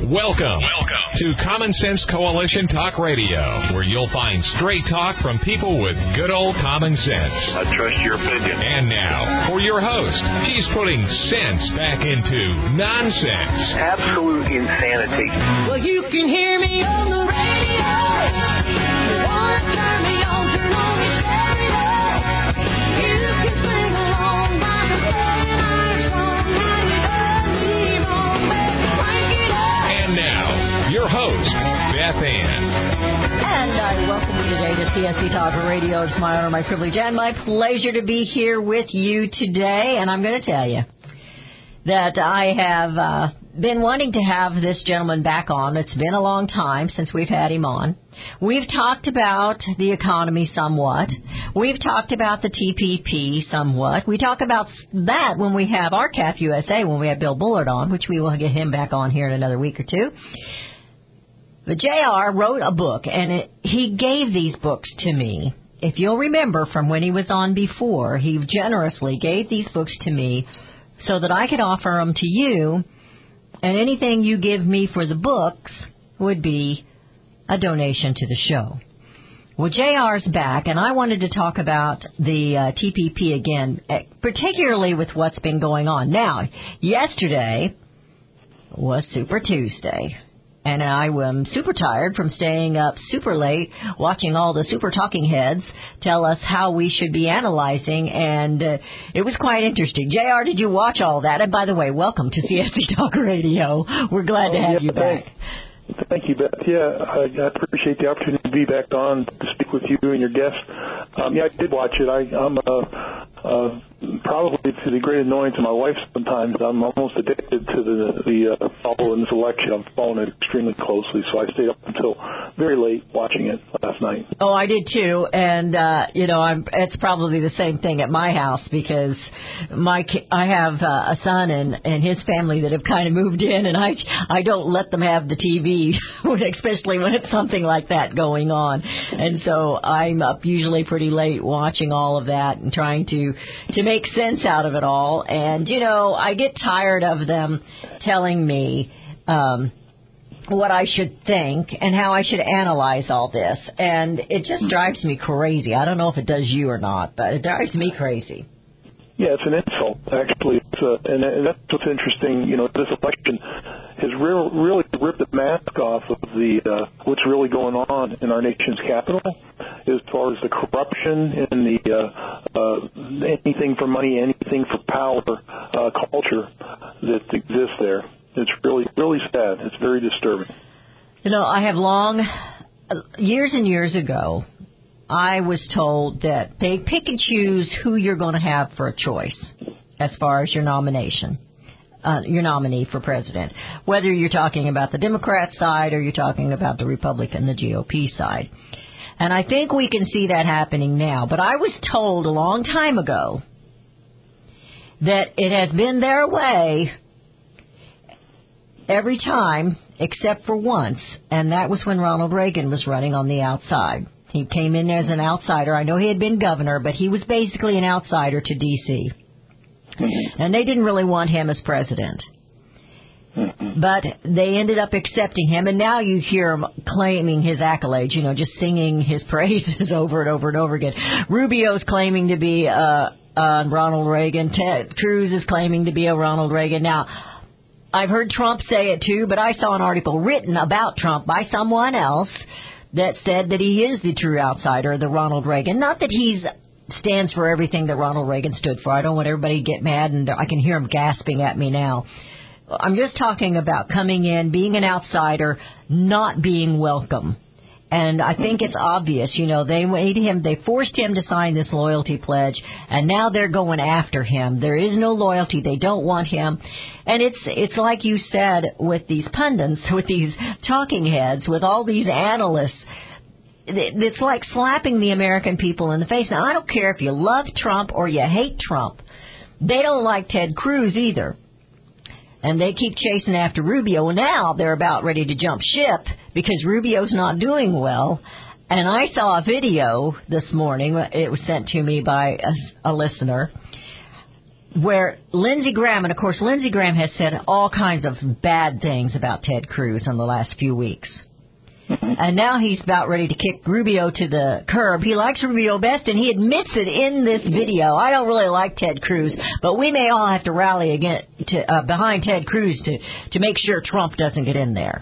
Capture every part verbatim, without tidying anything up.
Welcome. Welcome to Common Sense Coalition Talk Radio, where you'll find straight talk from people with good old common sense. I trust your opinion. And now, for your host, he's putting sense back into nonsense. Absolute insanity. Well, you can hear me on the radio. You want to turn me on, turn on your stereo. You can sing along by the singing our song. Now you done me wrong, baby, crank it up. And now, your host, Beth Ann. And I welcome you today to C S C Talk Radio. It's my honor, my privilege, and my pleasure to be here with you today. And I'm going to tell you that I have uh, been wanting to have this gentleman back on. It's been a long time since we've had him on. We've talked about the economy somewhat. We've talked about the T P P somewhat. We talk about that when we have R C A F U S A, when we have Bill Bullard on, which we will get him back on here in another week or two. But J R wrote a book, and it, he gave these books to me. If you'll remember from when he was on before, he generously gave these books to me so that I could offer them to you, and anything you give me for the books would be a donation to the show. Well, J R's back, and I wanted to talk about the uh, T P P again, particularly with what's been going on. Now, yesterday was Super Tuesday. And I am super tired from staying up super late watching all the super talking heads tell us how we should be analyzing, and uh, it was quite interesting. J R, did you watch all that? And by the way, welcome to C S C Talk Radio. We're glad oh, to have yeah, you back. Thank, thank you, Beth. Yeah, I, I appreciate the opportunity to be back on to speak with you and your guests. Um, yeah, I did watch it. I, I'm uh, uh, probably to the great annoyance of my wife sometimes. I'm almost addicted to the the uh, following this election. I'm following it extremely closely, so I stayed up until very late watching it last night. Oh, I did too, and uh, you know, I'm, it's probably the same thing at my house because my I have uh, a son and and his family that have kind of moved in, and I I don't let them have the T V, especially when it's something like that going on, and so I'm up usually pretty late watching all of that and trying to to make sense out of it all. And, you know, I get tired of them telling me um, what I should think and how I should analyze all this. And it just drives me crazy. I don't know if it does you or not, but it drives me crazy. Yeah, it's an insult, actually. It's uh, and, and that's what's interesting. You know, this election has real, really ripped the mask off of the uh, what's really going on in our nation's capital as far as the corruption and the uh, uh, anything for money, anything for power uh, culture that exists there. It's really, really sad. It's very disturbing. You know, I have long, years and years ago, I was told that they pick and choose who you're going to have for a choice as far as your nomination, uh, your nominee for president, whether you're talking about the Democrat side or you're talking about the Republican, the G O P side. And I think we can see that happening now. But I was told a long time ago that it has been their way every time except for once, and that was when Ronald Reagan was running on the outside. He came in as an outsider. I know he had been governor, but he was basically an outsider to D C Mm-hmm. And they didn't really want him as president. Mm-hmm. But they ended up accepting him, and now you hear him claiming his accolades, you know, just singing his praises over and over and over again. Rubio's claiming to be uh, uh, Ronald Reagan. Ted Cruz is claiming to be a Ronald Reagan. Now, I've heard Trump say it too, but I saw an article written about Trump by someone else that said that he is the true outsider, the Ronald Reagan. Not that he's stands for everything that Ronald Reagan stood for. I don't want everybody to get mad, and I can hear him gasping at me now. I'm just talking about coming in, being an outsider, not being welcome. And I think it's obvious, you know, they made him, they forced him to sign this loyalty pledge, and now they're going after him. There is no loyalty. They don't want him. And it's it's like you said with these pundits, with these talking heads, with all these analysts. It's like slapping the American people in the face. Now, I don't care if you love Trump or you hate Trump. They don't like Ted Cruz either. And they keep chasing after Rubio. Well, now they're about ready to jump ship because Rubio's not doing well. And I saw a video this morning. It was sent to me by a, a listener. where Lindsey Graham, and of course Lindsey Graham has said all kinds of bad things about Ted Cruz in the last few weeks. And now he's about ready to kick Rubio to the curb. He likes Rubio best, and he admits it in this video. I don't really like Ted Cruz, but we may all have to rally again to, uh, behind Ted Cruz to, to make sure Trump doesn't get in there.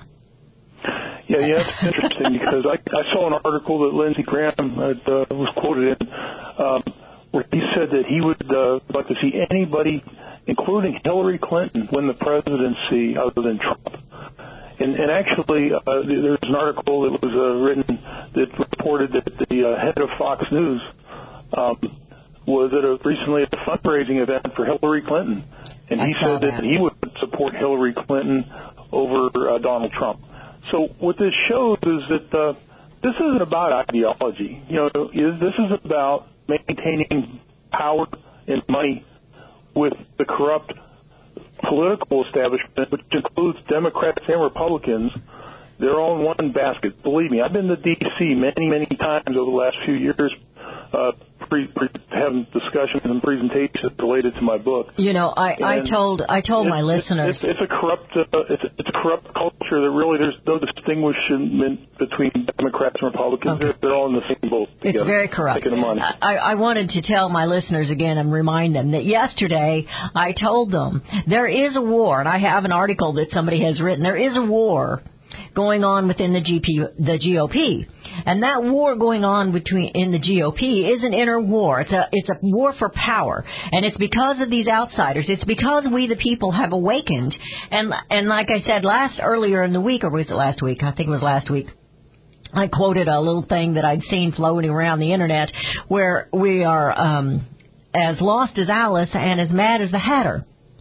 Yeah, yeah, it's interesting because I, I saw an article that Lindsey Graham had, uh, was quoted in um, where he said that he would uh, like to see anybody, including Hillary Clinton, win the presidency other than Trump. And, and actually, uh, there's an article that was uh, written that reported that the uh, head of Fox News um, was at a, recently at a fundraising event for Hillary Clinton, and he said that. that he would support Hillary Clinton over uh, Donald Trump. So what this shows is that uh, this isn't about ideology. You know, is, this is about maintaining power and money with the corrupt political establishment, which includes Democrats and Republicans. They're all in one basket. Believe me, I've been to D C many, many times over the last few years, uh, pre, pre, having discussions and presentations related to my book. You know, I, I told I told it, my listeners it's, it's a corrupt uh, it's, a, it's a corrupt culture that really there's no distinguishment between Democrats and Republicans. Okay. They're, they're all in the same boat together. It's very corrupt. Taking the money. I, I wanted to tell my listeners again and remind them that yesterday I told them there is a war, and I have an article that somebody has written. There is a war going on within the G P, the G O P, and that war going on between in the G O P is an inner war. It's a it's a war for power, and it's because of these outsiders. It's because we the people have awakened, and and like I said last earlier in the week, or was it last week? I think it was last week. I quoted a little thing that I'd seen floating around the internet, where we are um, as lost as Alice and as mad as the Hatter.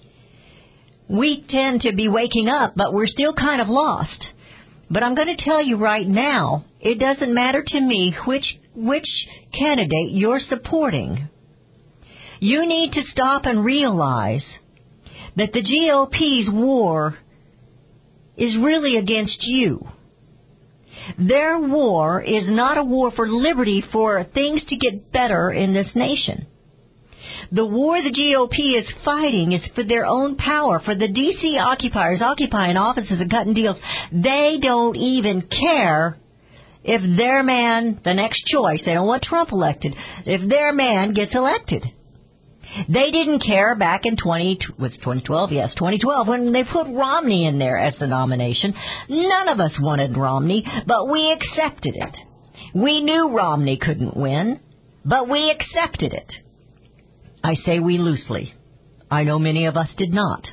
We tend to be waking up, but we're still kind of lost. But I'm going to tell you right now, it doesn't matter to me which which candidate you're supporting. You need to stop and realize that the G O P's war is really against you. Their war is not a war for liberty, for things to get better in this nation. The war the G O P is fighting is for their own power, for the D C occupiers occupying offices and cutting deals. They don't even care if their man, the next choice, they don't want Trump elected, if their man gets elected. They didn't care back in twenty was twenty twelve, yes, twenty twelve, when they put Romney in there as the nomination. None of us wanted Romney, but we accepted it. We knew Romney couldn't win, but we accepted it. I say we loosely. I know many of us did not.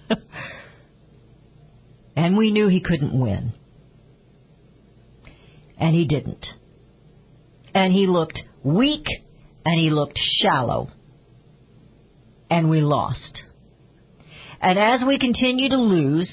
And we knew he couldn't win. And he didn't. And he looked weak, and he looked shallow. And we lost. And as we continue to lose,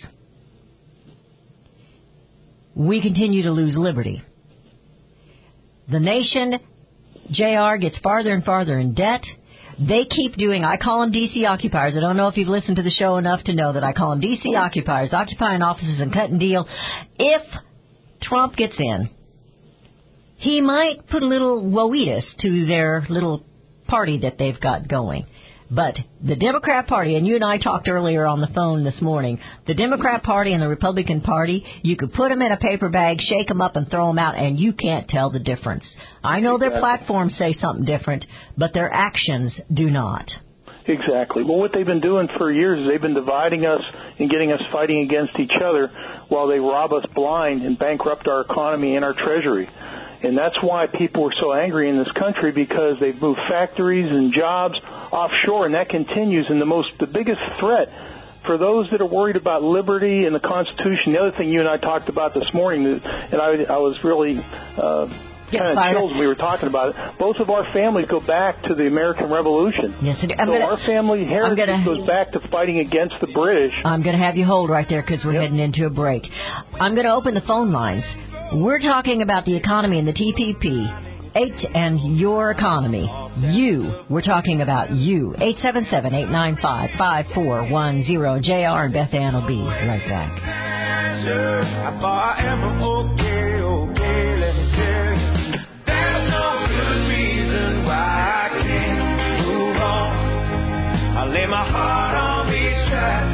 we continue to lose liberty. The nation, J R, gets farther and farther in debt. They keep doing, I call them D C occupiers. I don't know if you've listened to the show enough to know that I call them D C occupiers, occupying offices and cut and deal. If Trump gets in, he might put a little woeitis to their little party that they've got going. But the Democrat Party, and you and I talked earlier on the phone this morning, the Democrat Party and the Republican Party, you could put them in a paper bag, shake them up, and throw them out, and you can't tell the difference. I know their platforms say something different, but their actions do not. Exactly. Well, what they've been doing for years is they've been dividing us and getting us fighting against each other while they rob us blind and bankrupt our economy and our treasury. And that's why people are so angry in this country, because they've moved factories and jobs offshore, and that continues. And the most, the biggest threat for those that are worried about liberty and the Constitution, the other thing you and I talked about this morning, and I, I was really uh, kind of chilled when we were talking about it, both of our families go back to the American Revolution. Yes, it, I'm so gonna, our family heritage gonna, goes back to fighting against the British. I'm going to have you hold right there because we're yep. heading into a break. I'm going to open the phone lines. We're talking about the economy and the T P P. Eight and your economy. You. We're talking about you. eight seven seven, eight nine five, five four one zero. J R and Beth Ann will be right back. If I am okay, okay, let me tell you. There's no good reason why I can't move on. I lay my heart on these tracks.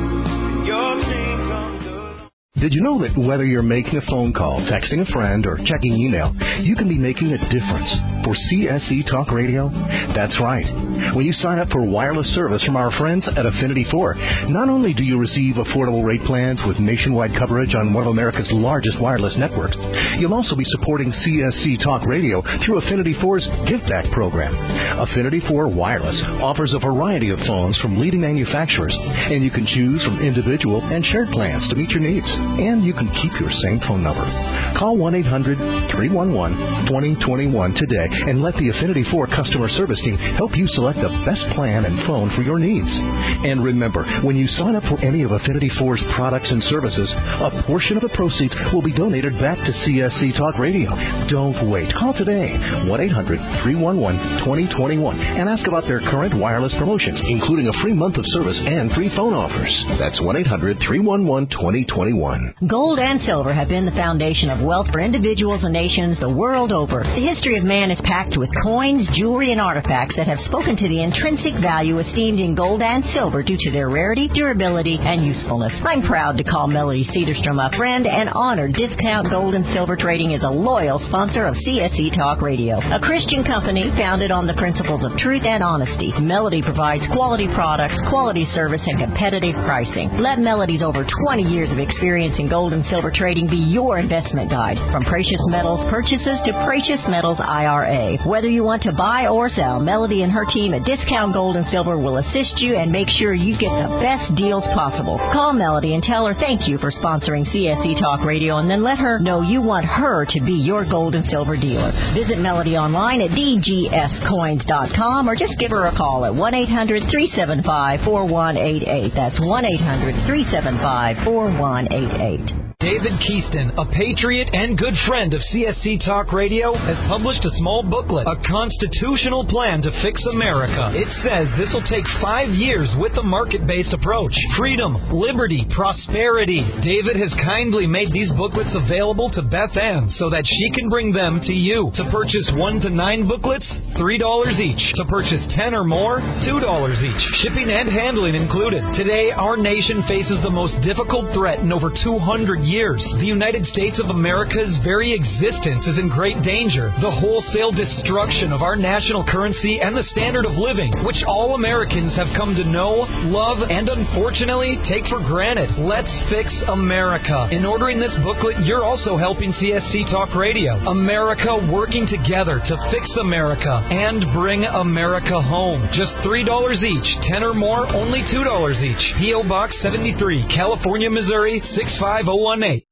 Your dream comes along. Did you know that whether you're making a phone call, texting a friend, or checking email, you can be making a difference for C S E Talk Radio? That's right. When you sign up for wireless service from our friends at Affinity four, not only do you receive affordable rate plans with nationwide coverage on one of America's largest wireless networks, you'll also be supporting C S C Talk Radio through Affinity four's Give Back program. Affinity four Wireless offers a variety of phones from leading manufacturers, and you can choose from individual and shared plans to meet your needs. And you can keep your same phone number. Call one eight hundred three one one two zero two one today and let the Affinity four customer service team help you select the best plan and phone for your needs. And remember, when you sign up for any of Affinity four's products and services, a portion of the proceeds will be donated back to C S C Talk Radio. Don't wait. Call today, one eight hundred three one one two zero two one, and ask about their current wireless promotions, including a free month of service and free phone offers. That's one eight hundred three one one two zero two one. Gold and silver have been the foundation of wealth for individuals and nations the world over. The history of man is packed with coins, jewelry, and artifacts that have spoken to the intrinsic value esteemed in gold and silver due to their rarity, durability, and usefulness. I'm proud to call Melody Cedarstrom a friend and honored Discount Gold and Silver Trading is a loyal sponsor of C S E Talk Radio, a Christian company founded on the principles of truth and honesty. Melody provides quality products, quality service, and competitive pricing. Let Melody's over twenty years of experience in gold and silver trading be your investment guide. From precious metals purchases to precious metals I R A. Whether you want to buy or sell, Melody and her team at Discount Gold and Silver will assist you and make sure you get the best deals possible. Call Melody and tell her thank you for sponsoring C S E Talk Radio, and then let her know you want her to be your gold and silver dealer. Visit Melody online at d g s coins dot com or just give her a call at one eight hundred three seven five four one eight eight. That's one eight hundred three seven five four one eight eight. David Keaston, a patriot and good friend of C S C Talk Radio, has published a small booklet, A Constitutional Plan to Fix America. It says this will take five years with a market-based approach. Freedom, liberty, prosperity. David has kindly made these booklets available to Beth Ann so that she can bring them to you. To purchase one to nine booklets, three dollars each. To purchase ten or more, two dollars each. Shipping and handling included. Today, our nation faces the most difficult threat in over two hundred years. The United States of America's very existence is in great danger. The wholesale destruction of our national currency and the standard of living, which all Americans have come to know, love, and unfortunately take for granted. Let's fix America. In ordering this booklet, you're also helping C S C Talk Radio. America working together to fix America and bring America home. Just three dollars each. ten or more, only two dollars each. P O. Box seventy-three, California, Missouri, six five zero one eight.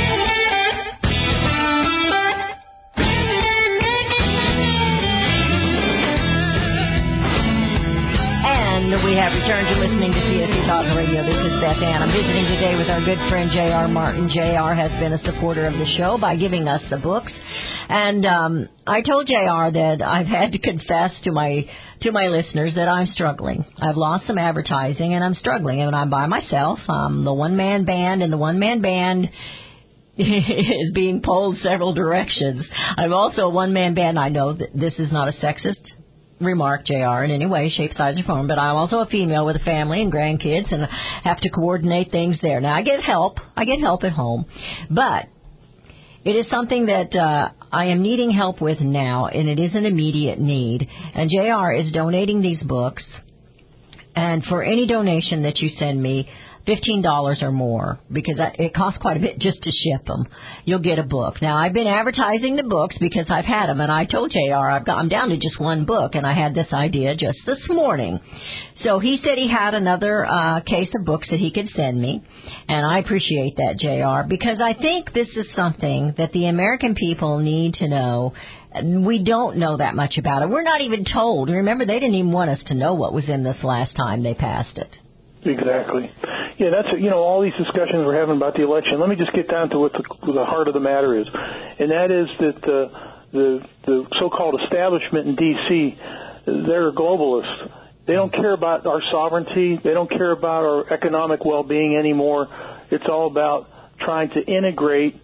And we have returned to listening to C S C Talk Radio. This is Beth Ann. I'm visiting today with our good friend J R. Martin. J R has been a supporter of the show by giving us the books. And um, I told J R that I've had to confess to my to my listeners that I'm struggling. I've lost some advertising, and I'm struggling. And I'm by myself. I'm the one-man band, and the one-man band is being pulled several directions. I'm also a one-man band. I know that this is not a sexist remark, J R, in any way, shape, size, or form, but I'm also a female with a family and grandkids and have to coordinate things there. Now, I get help. I get help at home, but it is something that uh, I am needing help with now, and it is an immediate need. And J R is donating these books, and for any donation that you send me, fifteen dollars or more, because it costs quite a bit just to ship them, you'll get a book. Now, I've been advertising the books because I've had them, and I told J R I've got, I'm down to just one book, and I had this idea just this morning. So he said he had another uh, case of books that he could send me, and I appreciate that, J R, because I think this is something that the American people need to know. We don't know that much about it. We're not even told. Remember, they didn't even want us to know what was in this last time they passed it. Exactly. Yeah, that's, you know, all these discussions we're having about the election. Let me just get down to what the, the heart of the matter is, and that is that the the, the so-called establishment in D C, they're globalists. They don't care about our sovereignty. They don't care about our economic well-being anymore. It's all about trying to integrate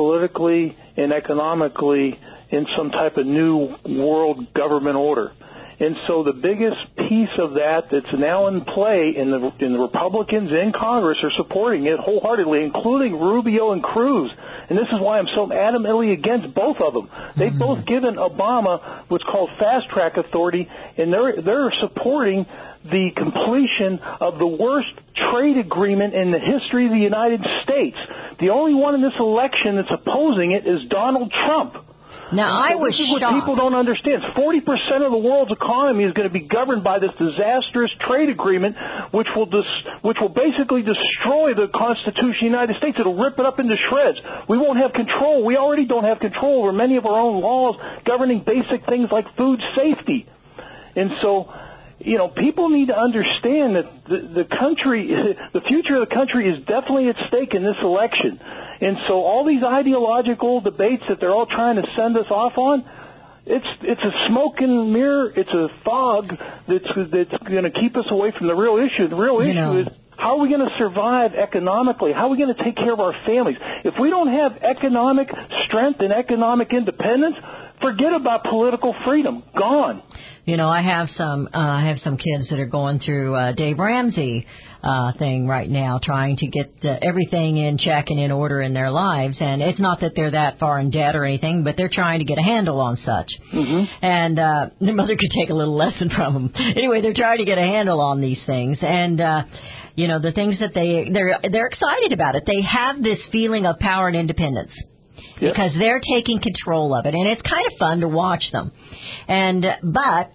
politically and economically in some type of new world government order. And so the biggest piece of that that's now in play, and the, and the Republicans in Congress are supporting it wholeheartedly, including Rubio and Cruz. And this is why I'm so adamantly against both of them. They've mm-hmm. both given Obama what's called fast-track authority, and they're they're supporting the completion of the worst trade agreement in the history of the United States. The only one in this election that's opposing it is Donald Trump. Now, I was This is what shocked. people don't understand. forty percent of the world's economy is going to be governed by this disastrous trade agreement, which will dis- which will basically destroy the Constitution of the United States. It'll rip it up into shreds. We won't have control. We already don't have control over many of our own laws governing basic things like food safety. And so, you know, people need to understand that the, the country, the future of the country is definitely at stake in this election. And so all these ideological debates that they're all trying to send us off on, it's it's a smoke and mirror, it's a fog that's that's going to keep us away from the real issue. The real You issue know. is, how are we going to survive economically? How are we going to take care of our families? If we don't have economic strength and economic independence, forget about political freedom. Gone. You know, I have some uh, I have some kids that are going through uh, Dave Ramsey uh, thing right now, trying to get uh, everything in check and in order in their lives. And it's not that they're that far in debt or anything, but they're trying to get a handle on such. Mm-hmm. And uh, their mother could take a little lesson from them. Anyway, they're trying to get a handle on these things. And uh, you know, the things that they they're they're excited about it. They have this feeling of power and independence. Yep. Because they're taking control of it, and it's kind of fun to watch them. And but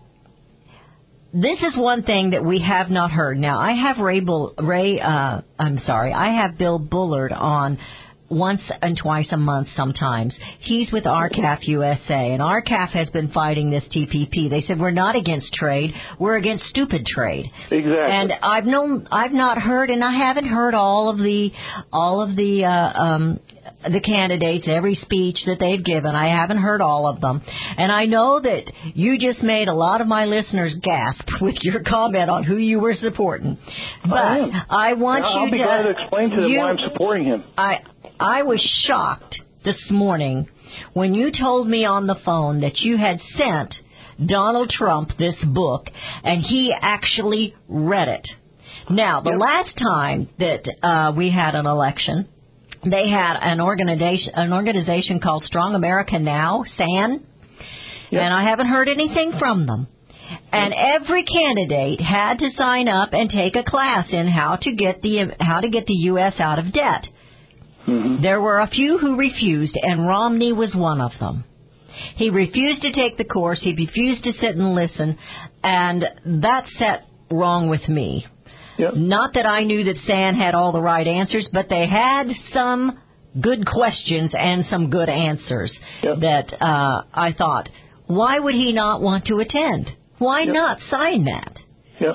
this is one thing that we have not heard. Now, I have Ray, Bull, Ray uh, I'm sorry, I have Bill Bullard on once and twice a month sometimes. He's with R C A F U S A, and R C A F has been fighting this T P P. They said, we're not against trade, we're against stupid trade. Exactly. And I've known, I've not heard, and I haven't heard all of the, all of the, uh, um, the candidates, every speech that they've given. I haven't heard all of them. And I know that you just made a lot of my listeners gasp with your comment on who you were supporting. But I, am. I want I'll you be to... glad to explain to them you, why I'm supporting him. I, I was shocked this morning when you told me on the phone that you had sent Donald Trump this book, and he actually read it. Now, the Yep. last time that uh, we had an election, they had an organization, an organization called Strong America Now, S A N, Yep. and I haven't heard anything from them. And every candidate had to sign up and take a class in how to get the how to get the U S out of debt. Mm-hmm. There were a few who refused, and Romney was one of them. He refused to take the course. He refused to sit and listen, and that set wrong with me. Yep. Not that I knew that S A N had all the right answers, but they had some good questions and some good answers Yep. that uh, I thought, why would he not want to attend? Why Yep. not sign that? Yep.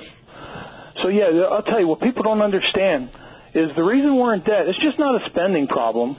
So, yeah, I'll tell you, what people don't understand is the reason we're in debt, it's just not a spending problem.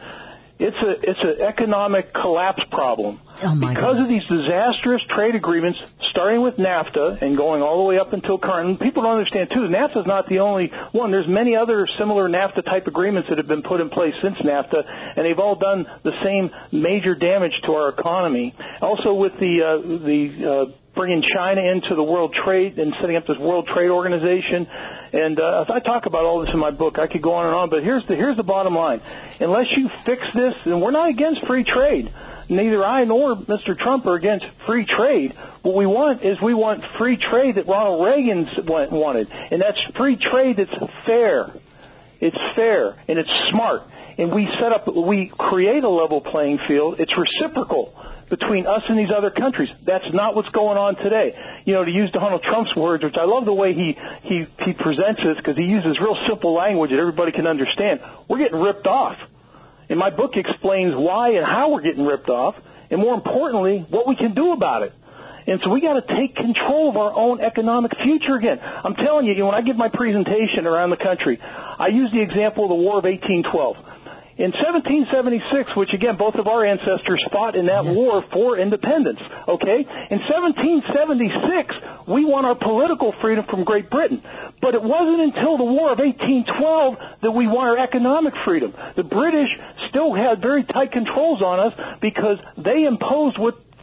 It's a it's an economic collapse problem. Oh my because God. of these disastrous trade agreements, starting with NAFTA and going all the way up until current. And people don't understand, too, NAFTA is not the only one. There's many other similar NAFTA-type agreements that have been put in place since NAFTA, and they've all done the same major damage to our economy. Also with the uh, the uh, bringing China into the World Trade and setting up this World Trade Organization. And uh, I talk about all this in my book. I could go on and on, but here's the here's the bottom line. Unless you fix this, and we're not against free trade. Neither I nor Mister Trump are against free trade. What we want is we want free trade that Ronald Reagan wanted, and that's free trade that's fair. It's fair, and it's smart. And we set up, we create a level playing field. It's reciprocal between us and these other countries. That's not what's going on today. You know, to use Donald Trump's words, which I love the way he, he, he presents this, because he uses real simple language that everybody can understand. We're getting ripped off. And my book explains why and how we're getting ripped off, and more importantly, what we can do about it. And so we got to take control of our own economic future again. I'm telling you, you know, when I give my presentation around the country, I use the example of the War of eighteen twelve. In seventeen seventy-six, which again, both of our ancestors fought in that Yes. war for independence, okay? In seventeen seventy-six, we won our political freedom from Great Britain. But it wasn't until the War of eighteen twelve that we won our economic freedom. The British still had very tight controls on us because they imposed what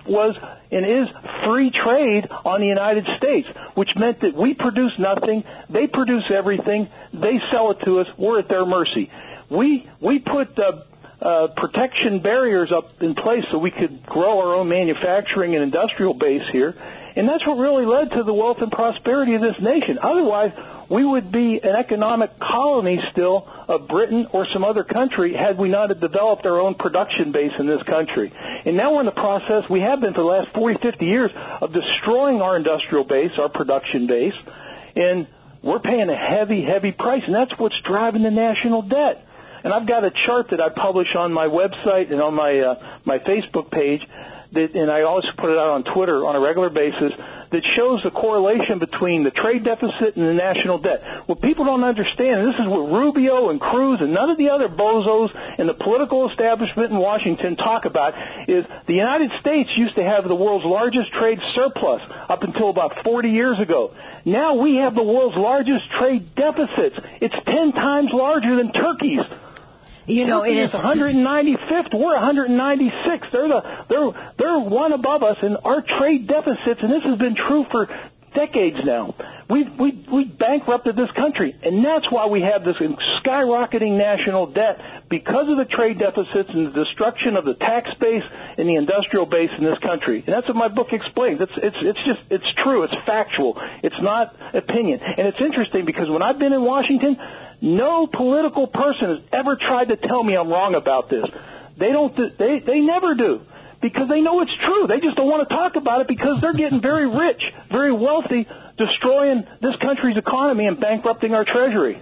was and is free trade on the United States, which meant that we produce nothing, they produce everything, they sell it to us, we're at their mercy. We we put uh, uh, protection barriers up in place so we could grow our own manufacturing and industrial base here, and that's what really led to the wealth and prosperity of this nation. Otherwise, we would be an economic colony still of Britain or some other country had we not have developed our own production base in this country. And now we're in the process, we have been for the last forty, fifty years, of destroying our industrial base, our production base, and we're paying a heavy, heavy price, and that's what's driving the national debt. And I've got a chart that I publish on my website and on my uh, my Facebook page, that, and I also put it out on Twitter on a regular basis, that shows the correlation between the trade deficit and the national debt. What people don't understand, and this is what Rubio and Cruz and none of the other bozos in the political establishment in Washington talk about, is the United States used to have the world's largest trade surplus up until about forty years ago. Now we have the world's largest trade deficits. It's ten times larger than Turkey's. You know, Turkey it is one hundred ninety-fifth. We're one hundred ninety-sixth. They're the they're they're one above us, and our trade deficits, and this has been true for decades now. We we we bankrupted this country, and that's why we have this skyrocketing national debt, because of the trade deficits and the destruction of the tax base and the industrial base in this country. And that's what my book explains. It's it's it's just it's true. It's factual. It's not opinion. And it's interesting because when I've been in Washington, no political person has ever tried to tell me I'm wrong about this. They don't. They they never do, because they know it's true. They just don't want to talk about it because they're getting very rich, very wealthy, destroying this country's economy and bankrupting our treasury.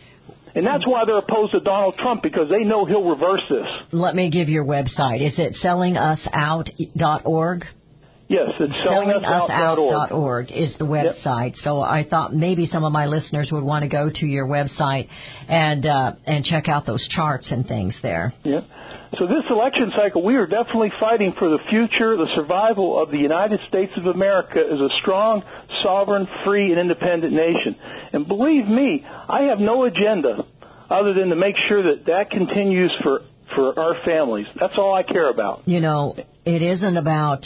And that's why they're opposed to Donald Trump, because they know he'll reverse this. Let me give your website. Is it selling us out dot org? Yes, it's selling us out dot org is the website. Yep. So I thought maybe some of my listeners would want to go to your website and uh, and check out those charts and things there. Yeah. So this election cycle, we are definitely fighting for the future, the survival of the United States of America as a strong, sovereign, free, and independent nation. And believe me, I have no agenda other than to make sure that that continues for, for our families. That's all I care about. You know, it isn't about...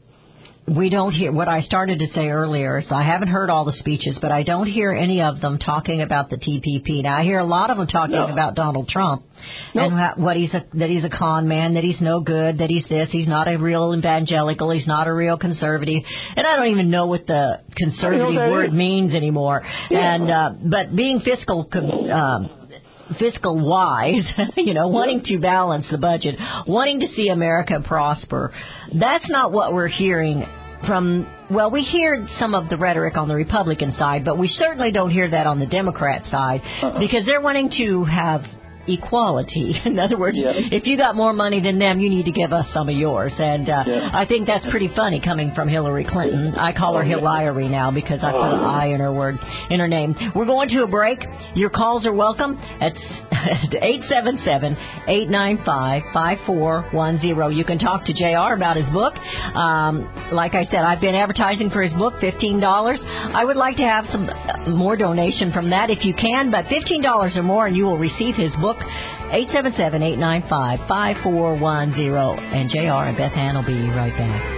We don't hear, what I started to say earlier is I haven't heard all the speeches, but I don't hear any of them talking about the T P P. Now, I hear a lot of them talking no. about Donald Trump no. and how, what he's a, that he's a con man, that he's no good, that he's this, he's not a real evangelical, he's not a real conservative. And I don't even know what the conservative word is. means anymore. Yeah. And uh, but being fiscal... Uh, fiscal wise, you know, wanting to balance the budget, wanting to see America prosper. That's not what we're hearing from, well, we hear some of the rhetoric on the Republican side, but we certainly don't hear that on the Democrat side, uh-uh. because they're wanting to have equality. In other words, yeah. if you got more money than them, you need to give us some of yours. And uh, yeah. I think that's pretty funny coming from Hillary Clinton. I call her Hillary now because I put an I in her word, in her name. We're going to a break. Your calls are welcome at eight seven seven, eight nine five, five four one zero. You can talk to J R about his book. Um, like I said, I've been advertising for his book, fifteen dollars. I would like to have some more donation from that if you can, but fifteen dollars or more and you will receive his book. eight seven seven, eight nine five, five four one zero. And J R and Beth Ann will be right back.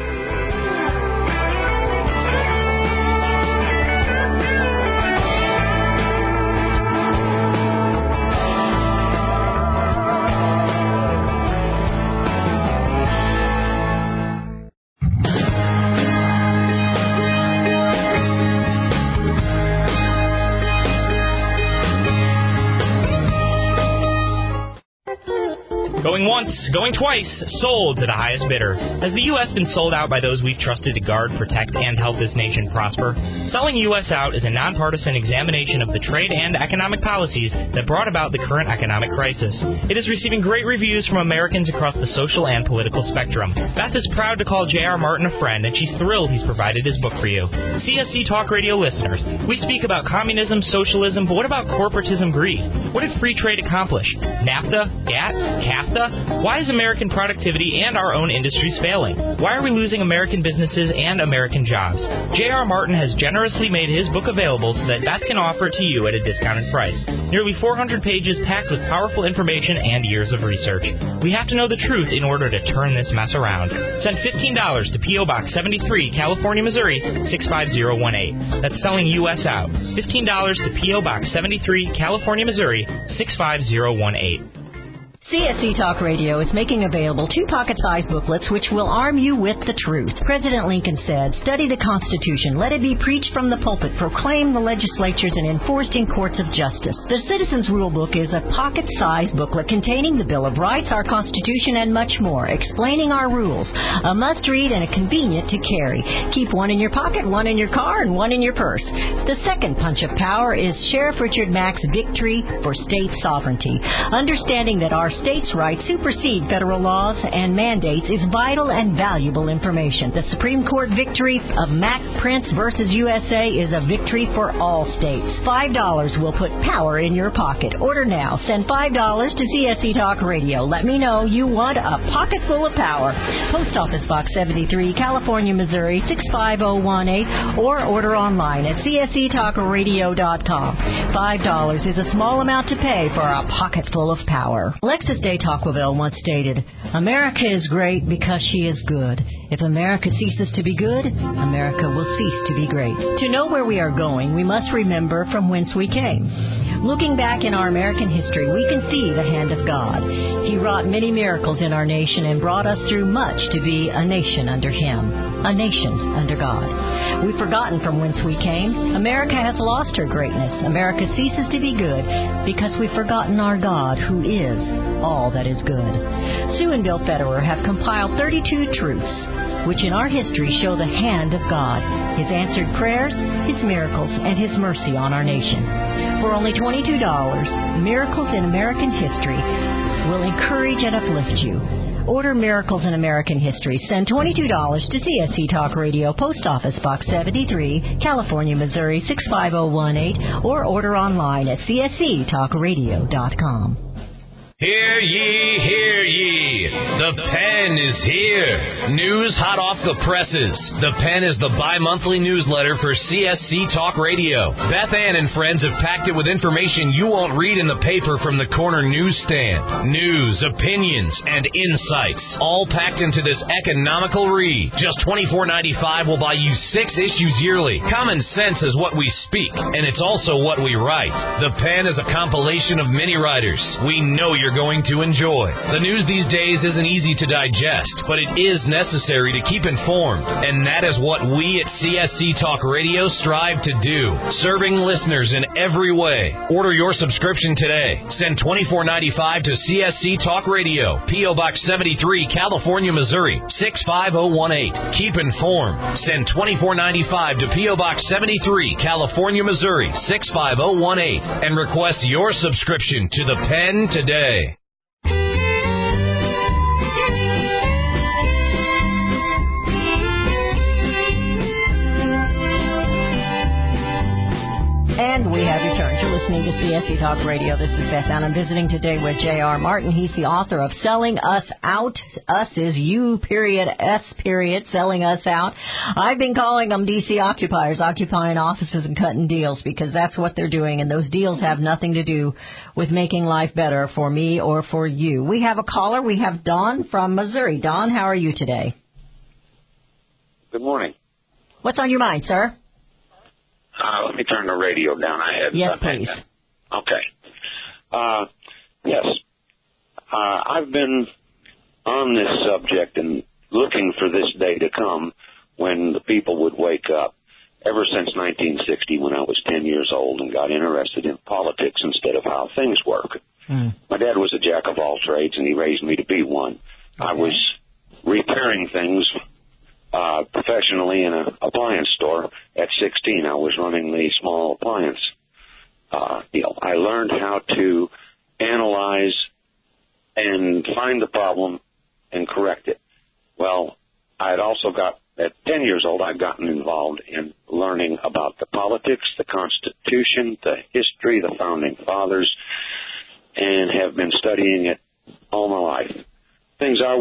Going once, going twice, sold to the highest bidder. Has the U S been sold out by those we've trusted to guard, protect, and help this nation prosper? Selling U S Out is a nonpartisan examination of the trade and economic policies that brought about the current economic crisis. It is receiving great reviews from Americans across the social and political spectrum. Beth is proud to call J R. Martin a friend, and she's thrilled he's provided his book for you. C S C Talk Radio listeners, we speak about communism, socialism, but what about corporatism greed? What did free trade accomplish? NAFTA, GATT, CAFTA, NAFTA? Why is American productivity and our own industries failing? Why are we losing American businesses and American jobs? J R. Martin has generously made his book available so that Beth can offer it to you at a discounted price. Nearly four hundred pages packed with powerful information and years of research. We have to know the truth in order to turn this mess around. Send fifteen dollars to P O. Box seventy-three, California, Missouri, six five zero one eight. That's selling U S out. fifteen dollars to P O. Box seventy-three, California, Missouri, six five zero one eight. C S C Talk Radio is making available two pocket-sized booklets which will arm you with the truth. President Lincoln said, "Study the Constitution. Let it be preached from the pulpit, proclaimed in the legislatures, and enforced in courts of justice." The Citizens Rule Book is a pocket-sized booklet containing the Bill of Rights, our Constitution, and much more, explaining our rules. A must-read and a convenient to carry. Keep one in your pocket, one in your car, and one in your purse. The second punch of power is Sheriff Richard Mack's Victory for State Sovereignty. Understanding that our states' rights supersede federal laws and mandates is vital and valuable information. The Supreme Court victory of Mack Prince versus U S A is a victory for all states. Five dollars will put power in your pocket. Order now. Send five dollars to C S C Talk Radio. Let me know you want a pocket full of power. Post Office Box seventy-three, California, Missouri, six five zero one eight, or order online at C S C talk radio dot com. Five dollars is a small amount to pay for a pocket full of power. Alexis de Tocqueville once stated, "America is great because she is good. If America ceases to be good, America will cease to be great." To know where we are going, we must remember from whence we came. Looking back in our American history, we can see the hand of God. He wrought many miracles in our nation and brought us through much to be a nation under Him, a nation under God. We've forgotten from whence we came. America has lost her greatness. America ceases to be good because we've forgotten our God, who is all that is good. Sue and Bill Federer have compiled thirty-two truths which in our history show the hand of God, His answered prayers, His miracles, and His mercy on our nation. For only twenty-two dollars, Miracles in American History will encourage and uplift you. Order Miracles in American History. Send twenty-two dollars to C S C Talk Radio, Post Office Box seventy-three, California, Missouri, six five zero one eight, or order online at C S C talk radio dot com. Hear ye, hear ye. The Pen is here. News hot off the presses. The Pen is the bi-monthly newsletter for C S C Talk Radio. Beth Ann and friends have packed it with information you won't read in the paper from the corner newsstand. News, opinions, and insights, all packed into this economical read. Just twenty-four ninety-five will buy you six issues yearly. Common sense is what we speak, and it's also what we write. The Pen is a compilation of many writers we know you're going to enjoy. The news these days isn't easy to digest, but it is necessary to keep informed, and that is what we at C S C Talk Radio strive to do, serving listeners in every way. Order your subscription today. Send twenty-four ninety-five to C S C Talk Radio, P O. Box seventy-three, California, Missouri, six five zero one eight. Keep informed. Send twenty-four ninety-five to P O. Box seventy-three, California, Missouri, six five zero one eight, and request your subscription to the Pen today. And we have returned. You're listening to C S C Talk Radio. This is Beth Ann. I'm visiting today with J R. Martin. He's the author of Selling Us Out. Us is U period S period, selling us out. I've been calling them D C occupiers, occupying offices and cutting deals, because that's what they're doing, and those deals have nothing to do with making life better for me or for you. We have a caller. We have Don from Missouri. Don, how are you today? Good morning. What's on your mind, sir? Uh, let me turn the radio down. I had Yes, please. Okay. Uh, yes. Uh, I've been on this subject and looking for this day to come when the people would wake up ever since nineteen sixty, when I was ten years old and got interested in politics instead of how things work. Mm. My dad was a jack of all trades, and he raised me to be one. Okay. I was repairing things Uh, professionally in an appliance store. At sixteen, I was running the small appliance uh, deal. I learned how to analyze and find the problem and correct it. Well, I had also got, at ten years old, I'd gotten involved in learning about the politics, the Constitution, the history, the Founding Fathers, and have been studying it all my life.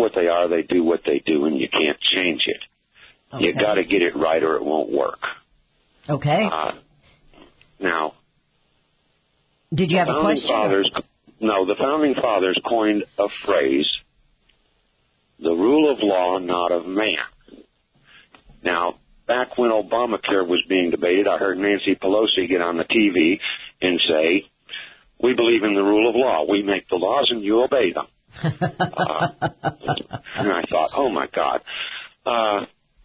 what they are, they do what they do, and you can't change it. Okay. You got to get it right, or it won't work. Okay. Uh, now, did you have a question? Fathers, no, the Founding Fathers coined a phrase, the rule of law, not of man. Now, back when Obamacare was being debated, I heard Nancy Pelosi get on the T V and say, we believe in the rule of law. We make the laws and you obey them. uh, and I thought, oh, my God. Uh,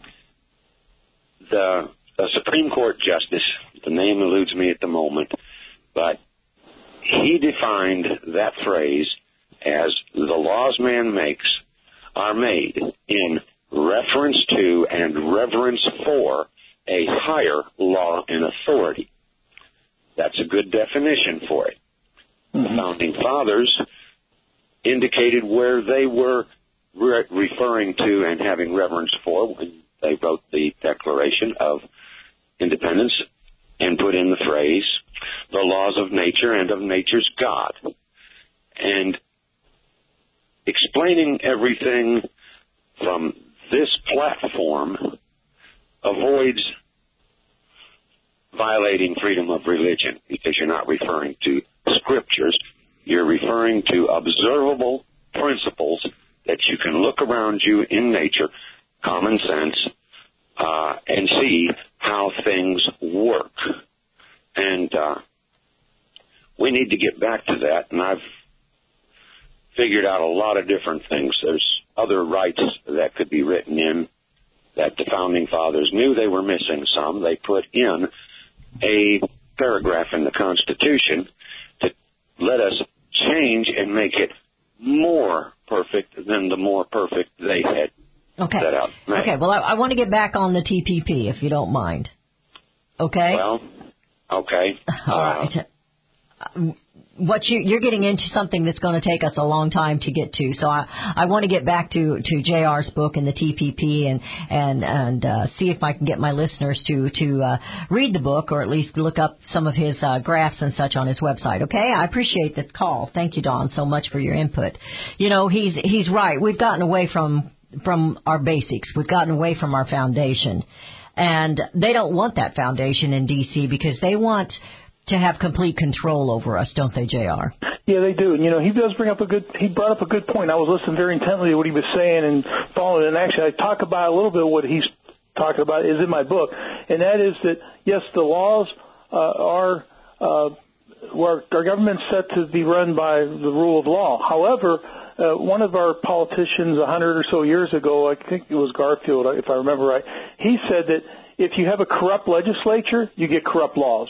the, the Supreme Court Justice, the name eludes me at the moment, but he defined that phrase as the laws man makes are made in reference to and reverence for a higher law and authority. That's a good definition for it. Mm-hmm. The Founding Fathers indicated where they were re- referring to and having reverence for when they wrote the Declaration of Independence and put in the phrase, the laws of nature and of nature's God. And explaining everything from this platform avoids violating freedom of religion because you're not referring to scriptures. You're referring to observable principles that you can look around you in nature, common sense, uh, and see how things work. And uh, we need to get back to that, and I've figured out a lot of different things. There's other rights that could be written in that the Founding Fathers knew they were missing some. They put in a paragraph in the Constitution to let us change and make it more perfect than the more perfect they had okay. set out. Right. Okay, well, I, I want to get back on the T P P, if you don't mind. Okay? Well, okay. All right. Uh, what you, you're getting into something that's going to take us a long time to get to. So I, I want to get back to, to J R's book and the T P P and and and uh, see if I can get my listeners to to uh, read the book or at least look up some of his uh, graphs and such on his website. Okay, I appreciate the call. Thank you, Don, so much for your input. You know, he's he's right. We've gotten away from from our basics. We've gotten away from our foundation, and they don't want that foundation in D C because they want to have complete control over us, don't they, J R? Yeah, they do. And, you know, he does bring up a good, he brought up a good point. I was listening very intently to what he was saying and following. And actually, I talk about a little bit of what he's talking about is in my book. And that is that, yes, the laws uh, are, uh, where our government's set to be run by the rule of law. However, uh, one of our politicians a hundred or so years ago, I think it was Garfield, if I remember right, he said that if you have a corrupt legislature, you get corrupt laws.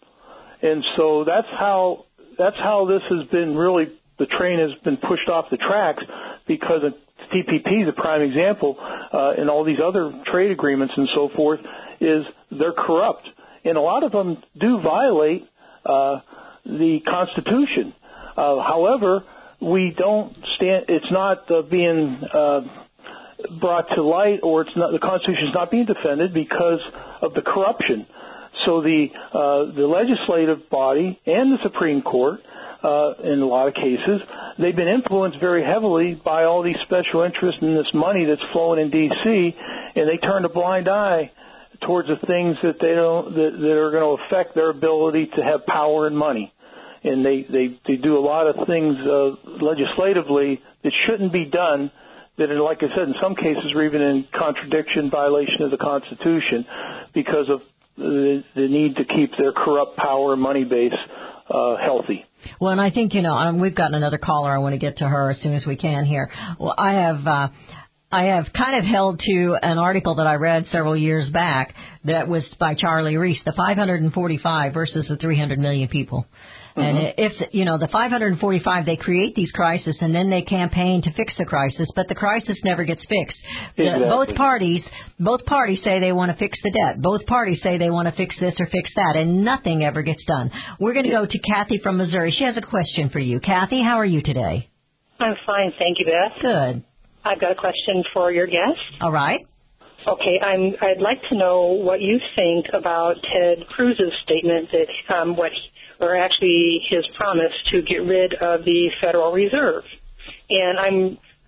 And so that's how that's how this has been really, the train has been pushed off the tracks because of T P P, the prime example, uh, and all these other trade agreements and so forth, is they're corrupt. And a lot of them do violate uh, the Constitution. Uh, however, we don't stand, it's not uh, being uh, brought to light, or it's not, the Constitution is not being defended because of the corruption. So the uh, the legislative body and the Supreme Court, uh, in a lot of cases, they've been influenced very heavily by all these special interests and this money that's flowing in D C, and they turn a blind eye towards the things that they don't that, that are going to affect their ability to have power and money. And they, they, they do a lot of things uh, legislatively that shouldn't be done, that are, like I said, in some cases are even in contradiction, violation of the Constitution because of the, the need to keep their corrupt power and money base uh, healthy. Well, and I think, you know, um, we've got another caller. I want to get to her as soon as we can here. Well, I have... Uh, I have kind of held to an article that I read several years back that was by Charlie Reese, the five hundred forty-five versus the three hundred million people. Mm-hmm. And if, you know, the five hundred forty-five, they create these crises and then they campaign to fix the crisis, but the crisis never gets fixed. Exactly. The, both parties, both parties say they want to fix the debt. Both parties say they want to fix this or fix that, and nothing ever gets done. We're going to go to Kathy from Missouri. She has a question for you. Kathy, how are you today? I'm fine, thank you, Beth. Good. I've got a question for your guest. All right. Okay, I'm, I'd like to know what you think about Ted Cruz's statement that, um, what, or actually his promise to get rid of the Federal Reserve. And I'm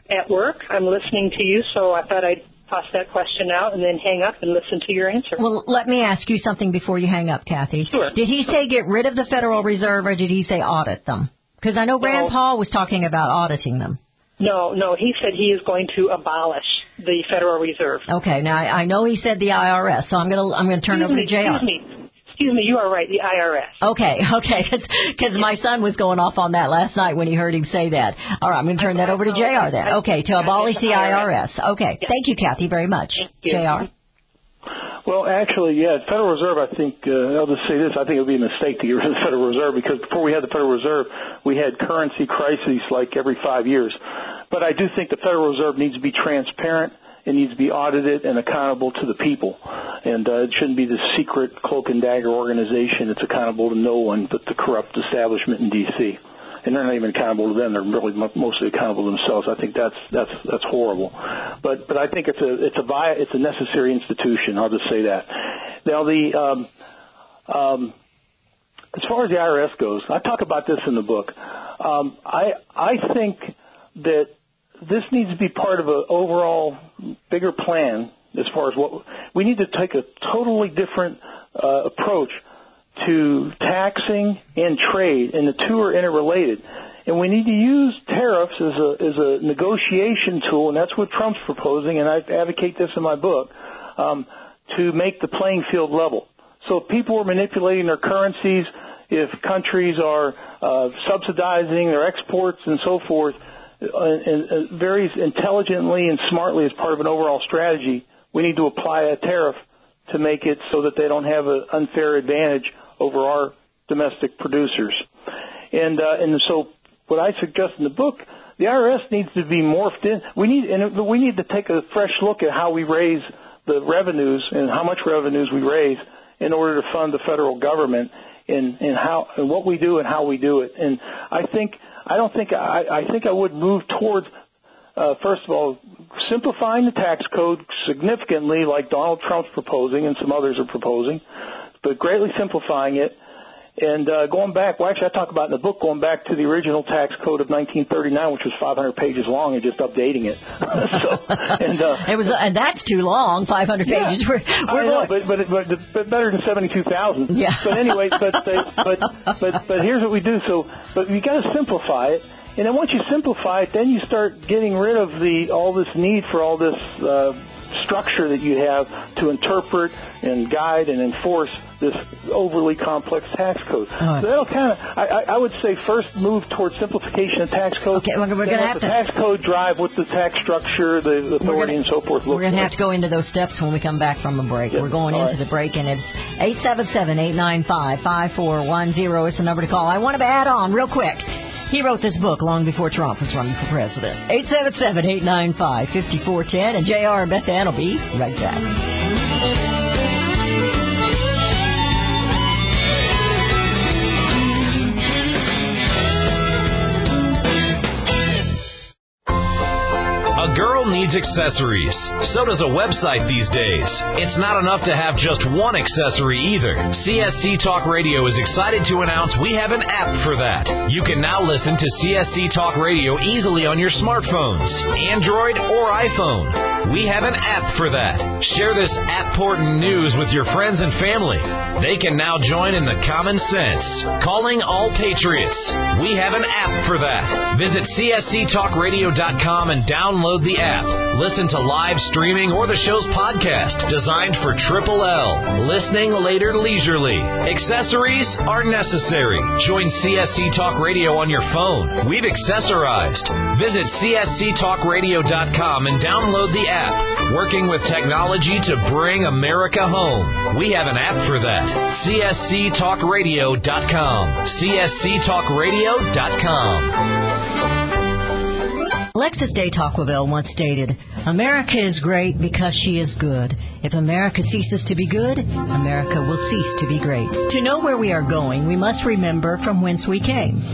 at work. I'm listening to you, so I thought I'd toss that question out and then hang up and listen to your answer. Well, let me ask you something before you hang up, Kathy. Sure. Did he say get rid of the Federal Reserve, or did he say audit them? Because I know Rand No. Paul was talking about auditing them. No, no, he said he is going to abolish the Federal Reserve. Okay, now I I know he said the I R S, so I'm going to I'm going to turn excuse over me, to J R. Excuse me. Excuse me, you are right, the I R S. Okay, okay, because my son was going off on that last night when he heard him say that. All right, I'm going to turn that over to J R then. Okay, to abolish the I R S. Okay, thank you, Kathy, very much. J R. Well, actually, yeah, Federal Reserve, I think, uh, I'll just say this, I think it would be a mistake to get rid of the Federal Reserve, because before we had the Federal Reserve, we had currency crises like every five years. But I do think the Federal Reserve needs to be transparent. It needs to be audited and accountable to the people. And uh, it shouldn't be this secret cloak and dagger organization that's accountable to no one but the corrupt establishment in D C And they're not even accountable to them. They're really mostly accountable to themselves. I think that's that's that's horrible. But but I think it's a it's a vi- it's a necessary institution. I'll just say that. Now the um, um, as far as the I R S goes, I talk about this in the book. Um, I I think that this needs to be part of an overall bigger plan as far as what we need to take a totally different uh, approach to taxing and trade, and the two are interrelated. And we need to use tariffs as a as a negotiation tool, and that's what Trump's proposing, and I advocate this in my book, um, to make the playing field level. So if people are manipulating their currencies, if countries are uh, subsidizing their exports and so forth, uh, and, uh, very intelligently and smartly as part of an overall strategy, we need to apply a tariff to make it so that they don't have an unfair advantage over our domestic producers. And uh, and so what I suggest in the book, the I R S needs to be morphed in. We need and we need to take a fresh look at how we raise the revenues and how much revenues we raise in order to fund the federal government, and, and how and what we do and how we do it. And I think I don't think I, I think I would move towards uh, first of all simplifying the tax code significantly, like Donald Trump's proposing and some others are proposing, but greatly simplifying it. And uh, going back, well, actually, I talk about in the book going back to the original tax code of nineteen thirty-nine, which was five hundred pages long, and just updating it. so, and uh, it was, and that's too long, five hundred yeah, pages. We're, we're I know, but, but but but better than seventy-two thousand. Yeah. But anyway, but but but but here's what we do. So, but you got to simplify it. And then once you simplify it, then you start getting rid of the all this need for all this uh, structure that you have to interpret and guide and enforce this overly complex tax code. Right. So that'll kind of, I, I would say, first move towards simplification of tax code. Okay, we're, we're going to have the to tax code drive with the tax structure, the authority, gonna, and so forth. We're going to have to go into those steps when we come back from the break. Yeah. We're going All into right. the break, and it's eight seven seven, eight nine five, five four one zero is the number to call. I want to add on real quick. He wrote this book long before Trump was running for president. eight seven seven, eight nine five, five four one zero, and J R and Beth Ann will be right back. A girl needs accessories. So does a website these days. It's not enough to have just one accessory either. C S C Talk Radio is excited to announce we have an app for that. You can now listen to C S C Talk Radio easily on your smartphones, Android or iPhone. We have an app for that. Share this app-portant news with your friends and family. They can now join in the common sense. Calling all patriots. We have an app for that. Visit C S C talk radio dot com and download the app. Listen to live streaming or the show's podcast, designed for Triple L. Listening later leisurely. Accessories are necessary. Join C S C Talk Radio on your phone. We've accessorized. Visit C S C talk radio dot com and download the app. Working with technology to bring America home. We have an app for that. C S C talk radio dot com. C S C talk radio dot com. Alexis de Tocqueville once stated, America is great because she is good. If America ceases to be good, America will cease to be great. To know where we are going, we must remember from whence we came.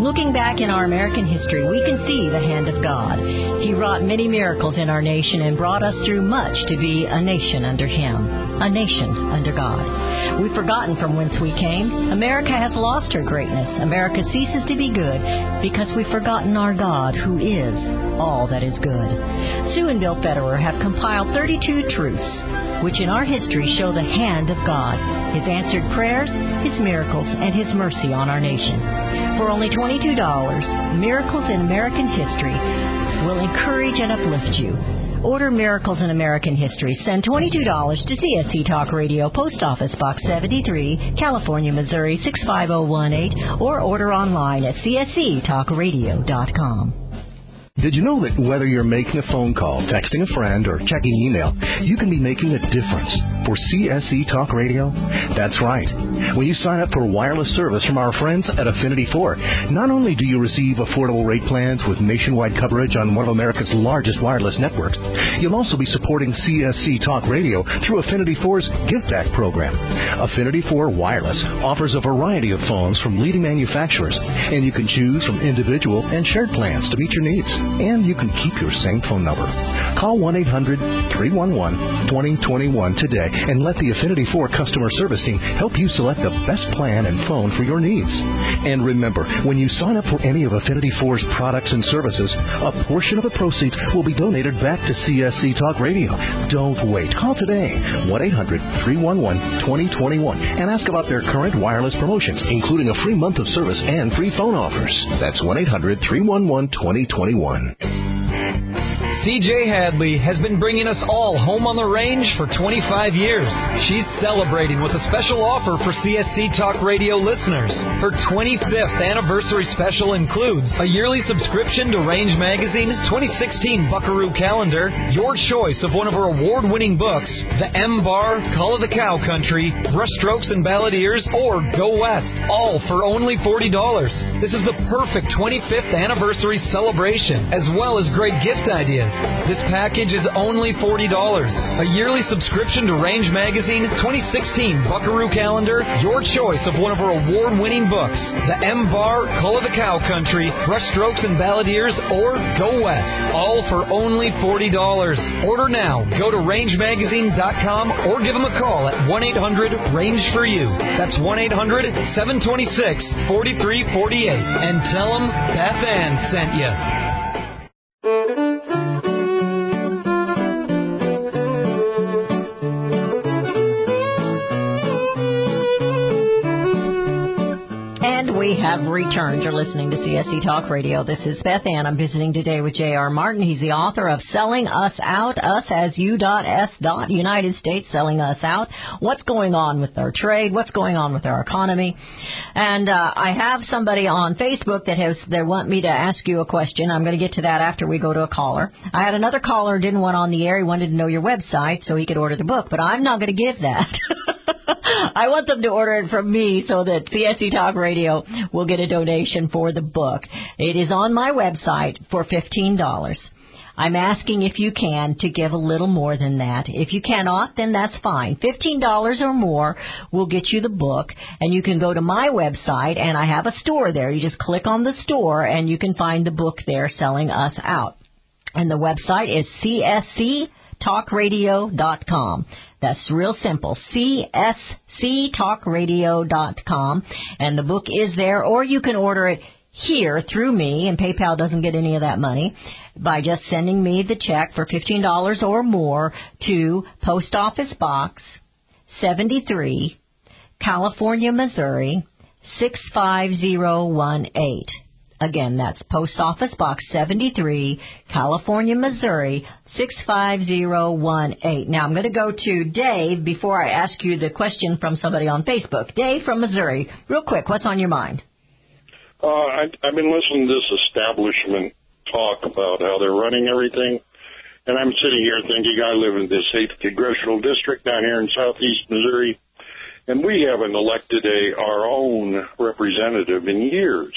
Looking back in our American history, we can see the hand of God. He wrought many miracles in our nation and brought us through much to be a nation under Him, a nation under God. We've forgotten from whence we came. America has lost her greatness. America ceases to be good because we've forgotten our God, who is all that is good. Sue and Bill Federer have compiled thirty-two truths, which in our history show the hand of God, His answered prayers, His miracles, and His mercy on our nation. For only twenty-two dollars, Miracles in American History will encourage and uplift you. Order Miracles in American History. Send twenty-two dollars to C S C Talk Radio, Post Office Box seventy-three, California, Missouri six five zero one eight, or order online at c s c talk radio dot com. Did you know that whether you're making a phone call, texting a friend, or checking email, you can be making a difference for C S C Talk Radio? That's right. When you sign up for wireless service from our friends at Affinity four, not only do you receive affordable rate plans with nationwide coverage on one of America's largest wireless networks, you'll also be supporting C S C Talk Radio through Affinity four's Give Back program. Affinity four Wireless offers a variety of phones from leading manufacturers, and you can choose from individual and shared plans to meet your needs. And you can keep your same phone number. Call one eight hundred three one one two zero two one today and let the Affinity four customer service team help you select the best plan and phone for your needs. And remember, when you sign up for any of Affinity four's products and services, a portion of the proceeds will be donated back to C S C Talk Radio. Don't wait. Call today, one eight hundred three one one two zero two one, and ask about their current wireless promotions, including a free month of service and free phone offers. That's one eight hundred three one one two zero two one. C J Hadley has been bringing us all home on the range for twenty-five years. She's celebrating with a special offer for C S C Talk Radio listeners. Her twenty-fifth anniversary special includes a yearly subscription to Range Magazine, twenty sixteen Buckaroo Calendar, your choice of one of her award-winning books, The M-Bar, Call of the Cow Country, Brushstrokes and Balladeers, or Go West, all for only forty dollars. This is the perfect twenty-fifth anniversary celebration, as well as great gift ideas. This package is only forty dollars. A yearly subscription to Range Magazine, twenty sixteen Buckaroo Calendar, your choice of one of her award-winning books, The M-Bar, Call of the Cow Country, Brushstrokes and Balladeers, or Go West, all for only forty dollars. Order now. Go to range magazine dot com or give them a call at one eight hundred range for you. That's one eight hundred seven two six four three four eight. And tell them Beth Ann sent you. We have returned. You're listening to C S C Talk Radio. This is Beth Ann. I'm visiting today with J R. Martin. He's the author of Selling Us Out, us as U S United States, Selling Us Out. What's going on with our trade? What's going on with our economy? And uh, I have somebody on Facebook that has they want me to ask you a question. I'm going to get to that after we go to a caller. I had another caller who didn't want on the air. He wanted to know your website so he could order the book, but I'm not going to give that. I want them to order it from me so that C S C Talk Radio will get a donation for the book. It is on my website for fifteen dollars. I'm asking if you can to give a little more than that. If you cannot, then that's fine. fifteen dollars or more will get you the book, and you can go to my website, and I have a store there. You just click on the store, and you can find the book there, Selling Us Out. And the website is C S C talk radio dot com. That's real simple, C S C talk radio dot com. And the book is there, or you can order it here through me, and PayPal doesn't get any of that money, by just sending me the check for fifteen dollars or more to Post Office Box seventy-three, California, Missouri six five zero one eight. Again, that's Post Office Box seventy-three, California, Missouri six five zero one eight. Now, I'm going to go to Dave before I ask you the question from somebody on Facebook. Dave from Missouri, real quick, what's on your mind? Uh, I, I've been listening to this establishment talk about how they're running everything, and I'm sitting here thinking I live in this eighth congressional district down here in southeast Missouri, and we haven't elected a our own representative in years.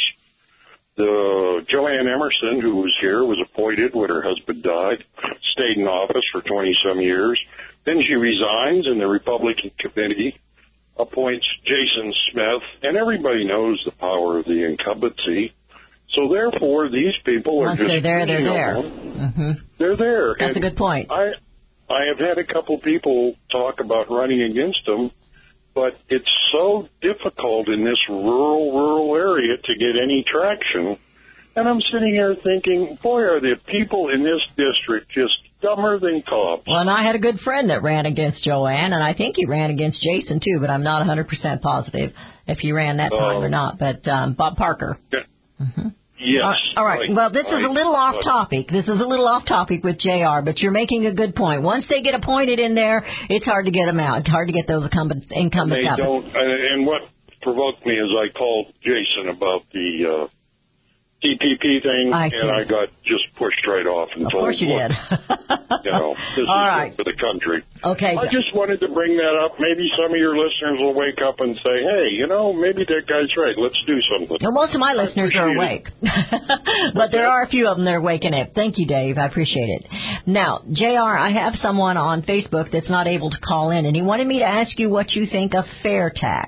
The Joanne Emerson, who was here, was appointed when her husband died, stayed in office for twenty-some years. Then she resigns, and the Republican committee appoints Jason Smith, and everybody knows the power of the incumbency. So therefore, these people are Once just they're there, they're you know, there. Mm-hmm. They're there. That's and a good point. I I have had a couple people talk about running against them, but it's so difficult in this rural, rural area to get any traction. And I'm sitting here thinking, boy, are the people in this district just dumber than cops. Well, and I had a good friend that ran against Joanne, and I think he ran against Jason, too, but I'm not one hundred percent positive if he ran that time Uh, or not. But um, Bob Parker. Yeah. Mm-hmm. Yes. All right. right, Well, this right. is a little off topic. This is a little off topic with J R, but you're making a good point. Once they get appointed in there, it's hard to get them out. It's hard to get those incumbents, incumbents They out. don't. uh, And what provoked me is I called Jason about the uh, T P P thing, I see. and I got just pushed right off and Of told, course you look, did. you know, this All is right. good for the country. Okay. I just wanted to bring that up. Maybe some of your listeners will wake up and say, hey, you know, maybe that guy's right. Let's do something. Well, most of my listeners are awake. But there are a few of them that are waking up. Thank you, Dave. I appreciate it. Now, J R, I have someone on Facebook that's not able to call in, and he wanted me to ask you what you think of fair tax.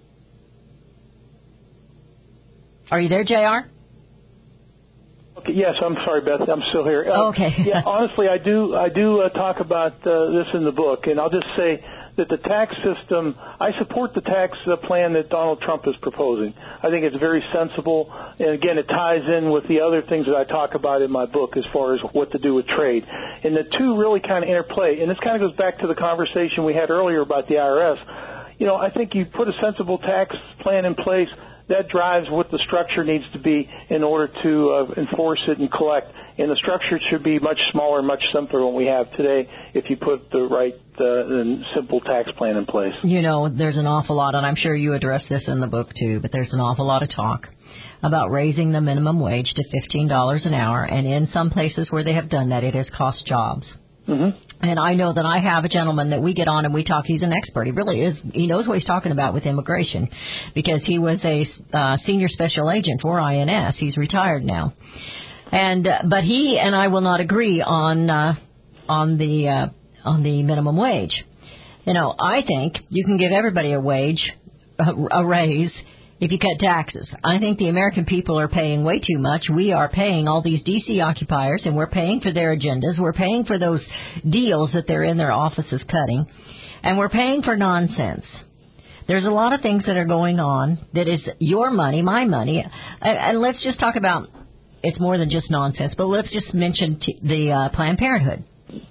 Are you there, J R? Okay, yes, I'm sorry, Beth. I'm still here. Uh, Oh, okay. yeah, honestly, I do. I do uh, talk about uh, this in the book, and I'll just say that the tax system. I support the tax uh, plan that Donald Trump is proposing. I think it's very sensible, and again, it ties in with the other things that I talk about in my book as far as what to do with trade. And the two really kind of interplay. And this kind of goes back to the conversation we had earlier about the I R S. You know, I think you put a sensible tax plan in place. That drives what the structure needs to be in order to uh, enforce it and collect. And the structure should be much smaller, much simpler than what we have today if you put the right uh, and simple tax plan in place. You know, there's an awful lot, and I'm sure you address this in the book too, but there's an awful lot of talk about raising the minimum wage to fifteen dollars an hour. And in some places where they have done that, it has cost jobs. Mm-hmm. And I know that I have a gentleman that we get on and we talk. He's an expert. He really is. He knows what he's talking about with immigration because he was a uh, senior special agent for I N S. He's retired now. And uh, but he and I will not agree on uh, on the uh, on the minimum wage. You know, I think you can give everybody a wage, a, a raise, if you cut taxes. I think the American people are paying way too much. We are paying all these D C occupiers, and we're paying for their agendas. We're paying for those deals that they're in their offices cutting, and we're paying for nonsense. There's a lot of things that are going on that is your money, my money, and, and let's just talk about, it's more than just nonsense, but let's just mention t- the uh, Planned Parenthood.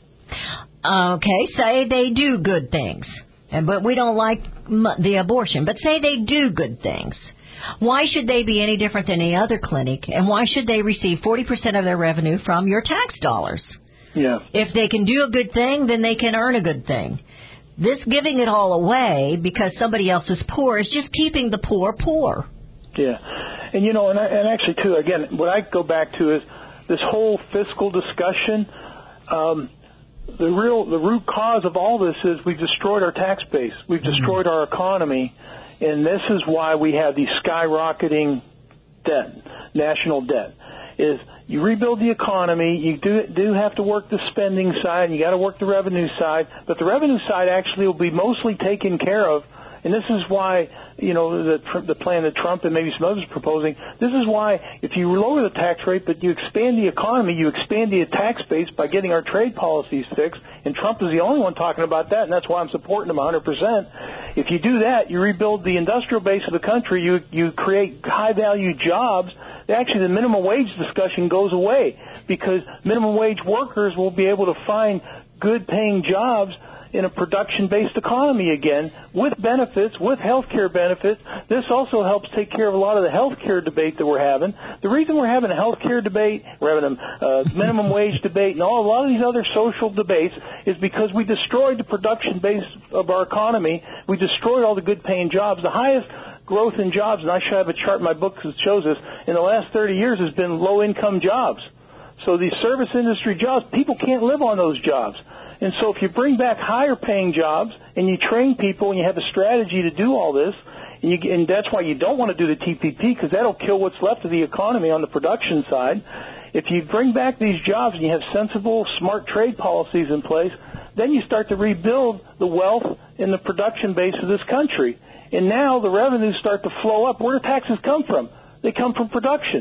Okay, say they do good things. And, but we don't like m- the abortion. But say they do good things. Why should they be any different than any other clinic? And why should they receive forty percent of their revenue from your tax dollars? Yeah. If they can do a good thing, then they can earn a good thing. This giving it all away because somebody else is poor is just keeping the poor poor. Yeah. And, you know, and, I, and actually, too, again, what I go back to is this whole fiscal discussion. Um, The real, the root cause of all this is we've destroyed our tax base. We've destroyed our economy, and this is why we have the skyrocketing debt, national debt. Is you rebuild the economy, you do do have to work the spending side, and you got to work the revenue side, but the revenue side actually will be mostly taken care of. And this is why, you know, the the plan that Trump and maybe some others are proposing, this is why if you lower the tax rate but you expand the economy, you expand the tax base by getting our trade policies fixed, and Trump is the only one talking about that, and that's why I'm supporting him one hundred percent. If you do that, you rebuild the industrial base of the country, you, you create high-value jobs. Actually, the minimum wage discussion goes away because minimum wage workers will be able to find good-paying jobs in a production-based economy again, with benefits, with health care benefits. This also helps take care of a lot of the health care debate that we're having. The reason we're having a health care debate, we're having a uh, minimum wage debate, and all, a lot of these other social debates is because we destroyed the production base of our economy. We destroyed all the good-paying jobs. The highest growth in jobs, and I should have a chart in my book that shows this, in the last thirty years has been low-income jobs. So these service industry jobs, people can't live on those jobs. And so if you bring back higher paying jobs and you train people and you have a strategy to do all this, and, you, and that's why you don't want to do the T P P because that'll kill what's left of the economy on the production side. If you bring back these jobs and you have sensible, smart trade policies in place, then you start to rebuild the wealth in the production base of this country. And now the revenues start to flow up. Where do taxes come from? They come from production.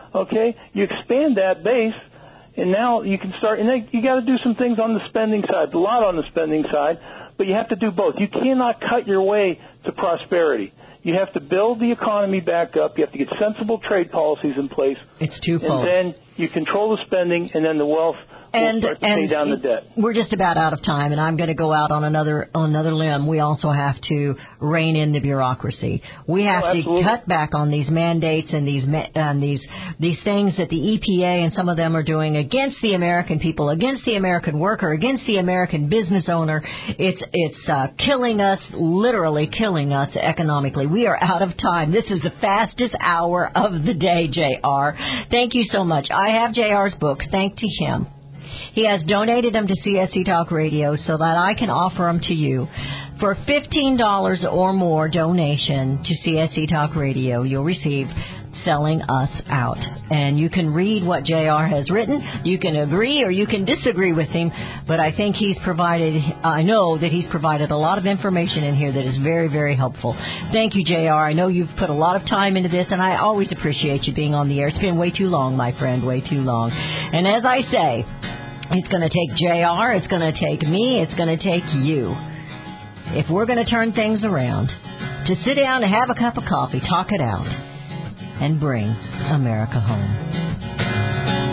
Okay, you expand that base, and now you can start. And then you got to do some things on the spending side, a lot on the spending side, but you have to do both. You cannot cut your way to prosperity. You have to build the economy back up. You have to get sensible trade policies in place. It's twofold. And then you control the spending, and then the wealth and, will start to and pay down the debt. We're just about out of time, and I'm going to go out on another on another limb. We also have to rein in the bureaucracy. We have Oh, to absolutely. cut back on these mandates and these ma- and these these things that the E P A and some of them are doing against the American people, against the American worker, against the American business owner. It's it's uh, killing us, literally killing us economically. We are out of time. This is the fastest hour of the day, J R. Thank you so much. I have J R's book. Thank to him. He has donated them to C S C Talk Radio so that I can offer them to you. For fifteen dollars or more donation to C S C Talk Radio, you'll receive Selling Us Out. And you can read what J R has written. You can agree or you can disagree with him, but I think he's provided, I know that he's provided a lot of information in here that is very, very helpful. Thank you, J R. I know you've put a lot of time into this, and I always appreciate you being on the air. It's been way too long, my friend, way too long. And as I say, it's going to take J R, it's going to take me, it's going to take you. If we're going to turn things around, to sit down and have a cup of coffee, talk it out, and bring America home.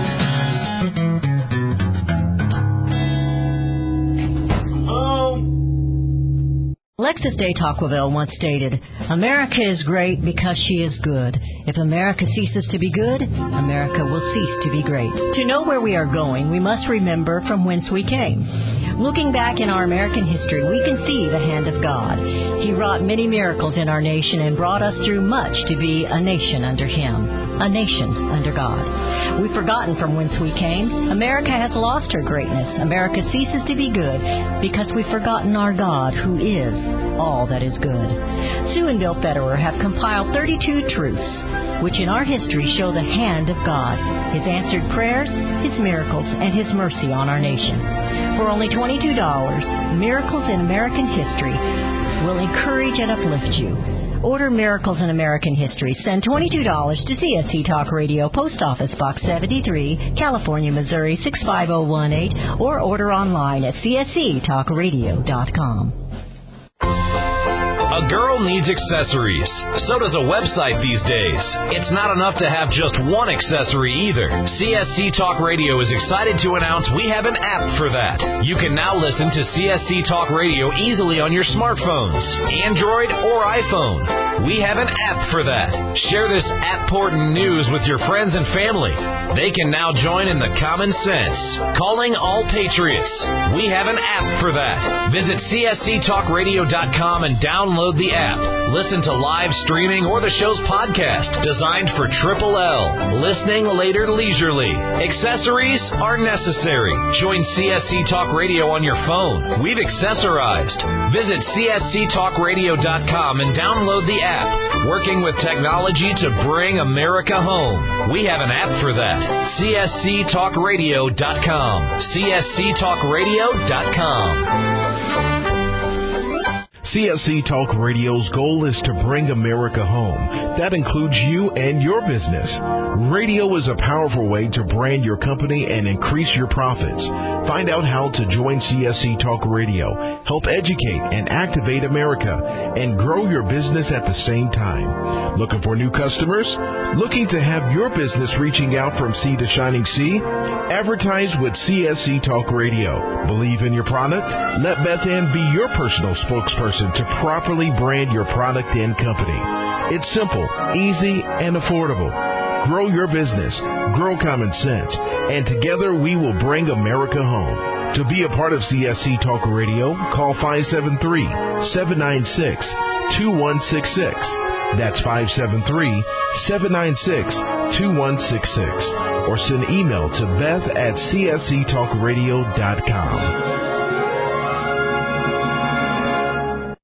Alexis de Tocqueville once stated, America is great because she is good. If America ceases to be good, America will cease to be great. To know where we are going, we must remember from whence we came. Looking back in our American history, we can see the hand of God. He wrought many miracles in our nation and brought us through much to be a nation under Him, a nation under God. We've forgotten from whence we came. America has lost her greatness. America ceases to be good because we've forgotten our God, who is all that is good. Sue and Bill Federer have compiled thirty-two truths, which in our history show the hand of God, His answered prayers, His miracles, and His mercy on our nation. For only twenty-two dollars, Miracles in American History will encourage and uplift you. Order Miracles in American History. Send twenty-two dollars to C S C Talk Radio, Post Office Box seventy-three, California, Missouri six five zero one eight, or order online at C S C talk radio dot com. A girl needs accessories. So does a website these days. It's not enough to have just one accessory either. C S C Talk Radio is excited to announce we have an app for that. You can now listen to C S C Talk Radio easily on your smartphones, Android or iPhone. We have an app for that. Share this app-portant news with your friends and family. They can now join in the common sense. Calling all patriots. We have an app for that. Visit C S C talk radio dot com and download the app. Listen to live streaming or the show's podcast, designed for Triple L. Listening later leisurely. Accessories are necessary. Join C S C Talk Radio on your phone. We've accessorized. Visit C S C talk radio dot com and download the app. Working with technology to bring America home. We have an app for that. C S C talk radio dot com. C S C talk radio dot com. C S C Talk Radio's goal is to bring America home. That includes you and your business. Radio is a powerful way to brand your company and increase your profits. Find out how to join C S C Talk Radio, help educate and activate America, and grow your business at the same time. Looking for new customers? Looking to have your business reaching out from sea to shining sea? Advertise with C S C Talk Radio. Believe in your product? Let Beth Ann be your personal spokesperson to properly brand your product and company. It's simple, easy, and affordable. Grow your business, grow common sense, and together we will bring America home. To be a part of C S C Talk Radio, call five seven three, seven nine six, two one six six. That's five seven three, seven nine six, two one six six. Or send email to Beth at C S C talk radio dot com.